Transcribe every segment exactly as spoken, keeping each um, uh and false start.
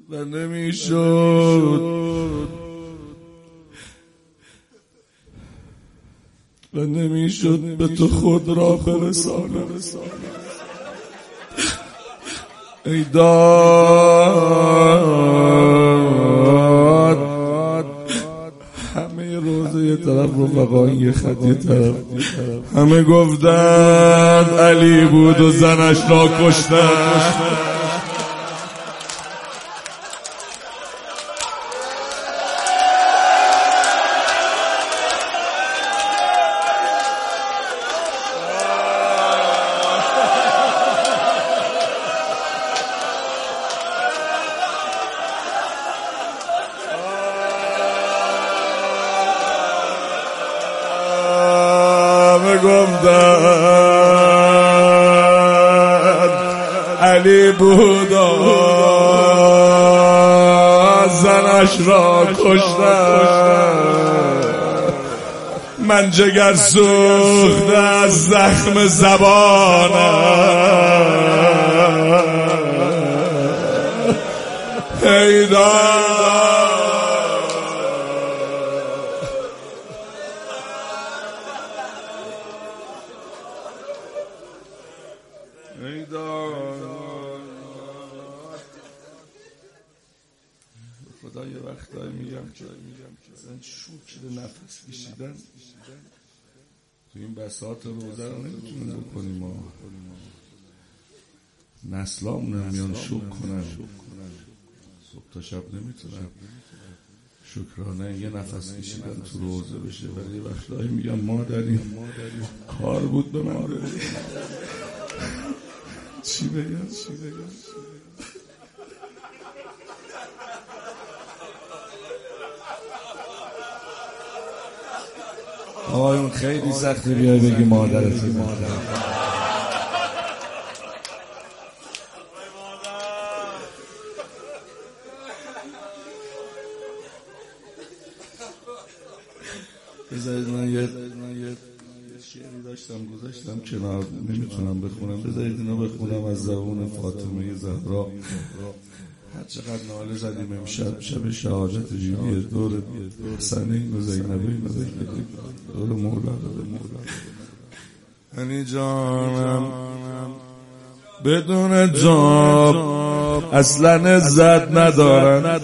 و نمیشد و نمیشد به تو خود را برسانم. ای داد همه روزه یه طرف رفقا یه خط یه طرف، همه گفتند علی بود و زنش را کشتند. گفتند علی بود و زنش را کشتند. من جگر سوخته از زخم زبانم. ای داد ای داد خدا یه وقتایی میگم که مثلا شوک نفس کشیدن تو این بساط روزه رو نمیتونیم بکنیم. ما نسلامون میان شوک کنن، صبح تا شب نمیتونن شکرانه یه نفس کشیدن تو روزه بشه. ولی یه وقتایی میگم مادریم کار بود به من بده. چی بگم چی بگم آقایون خیلی سختی بیای بگی مادرت مادر. بذارید من یه شعری داشتم گذاشتم کنار، نمیتونم بخونم، بذارید اینو بخونم از زبون فاطمه زهرا. هر چقدر ناله زدیم امشب شب شهادت جیبی دور حسنین و زینبین و زینبین دور مولا دور مولا. هنی جانم بدون جاب اصلا عزت ندارن،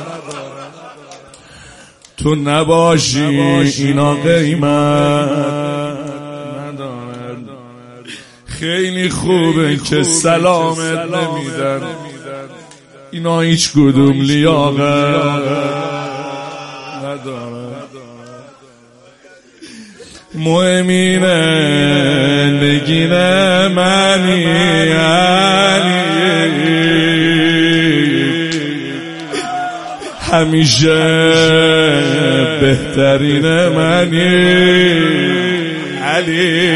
تو نباشی اینا قیمت ندارن. خیلی خوبه که سلامت نمیدن، اینا هیچ کدوم لیاقت ندارن. مهمینه نگینه منی علی، همیشه بهترین منی علی.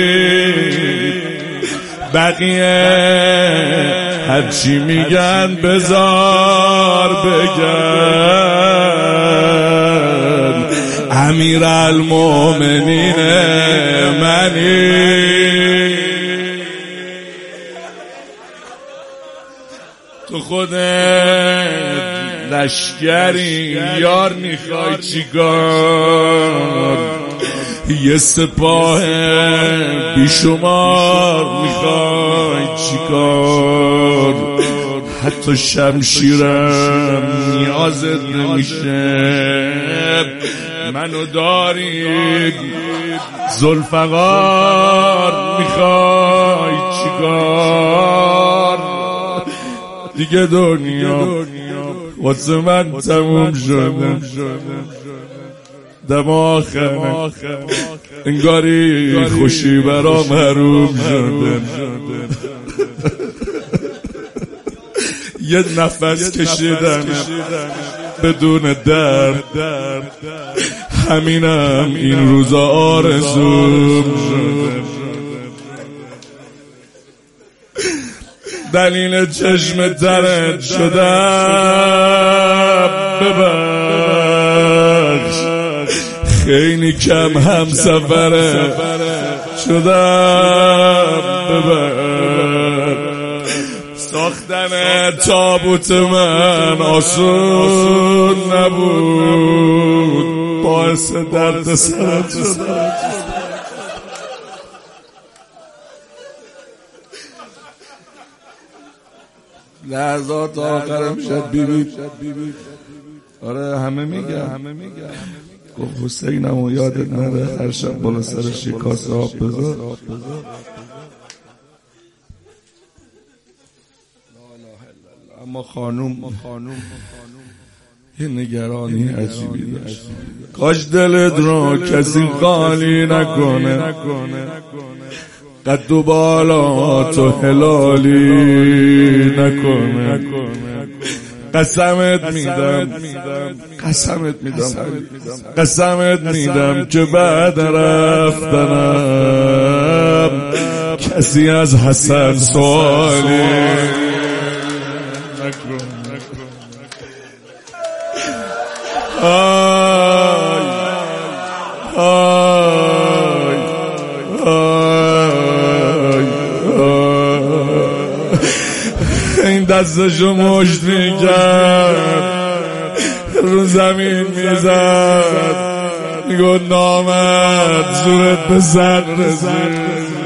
بقیه هرچی میگن بذار بگن، امیر المومنین منی. تو خودت لشکری یار میخوای چیکار؟ یه سپاه بیشمار میخوای چیکار؟ حتی شمشیرم نیازت نمیشه، منو داری ذوالفقار میخوای چیکار؟ دیگه دنیا واسه من تموم شده، دم آخر انگاری خوشی برام حروم شده. یه نفس کشیدن بدون درد، همینم این روزا آرزوم شده. دلیل چشم درد شدم ببخش، خیلی کم هم سفره شدم ببخش. ساختن تابوت من آسون نبود، باعث درد سرت شد. لحظات آخرم شد بیبی. آره همه میگن همه میگن گفت حسینم و یادت نره هر شب بالا سر شکاس آب بذار. اما خانوم یه نگرانی عجیبی داشت. کاش دلت رو کسی خالی نکنه، قد و بالا تو هلالی نکنه. قسمت میدم قسمت میدم قسمت میدم که بعد رفتنم کسی از حسن سوالی نکنه. آی آی آی این دستشو مشت میکرد رو زمین میزد میگو نامرد زورت به سر رسید.